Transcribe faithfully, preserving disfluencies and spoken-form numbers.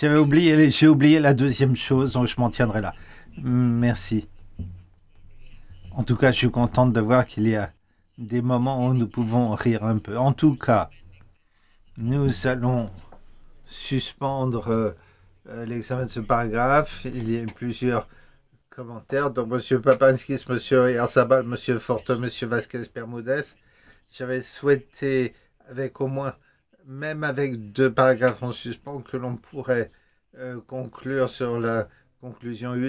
J'avais oublié, j'ai oublié la deuxième chose, donc je m'en tiendrai là. Merci. En tout cas, je suis contente de voir qu'il y a des moments où nous pouvons rire un peu. En tout cas, nous allons suspendre euh, euh, l'examen de ce paragraphe. Il y a eu plusieurs commentaires. Donc, Monsieur Papanskis, Monsieur Yarzabal, Monsieur Forte, Monsieur Vasquez Bermudez. J'avais souhaité, avec au moins, même avec deux paragraphes en suspens, que l'on pourrait euh, conclure sur la conclusion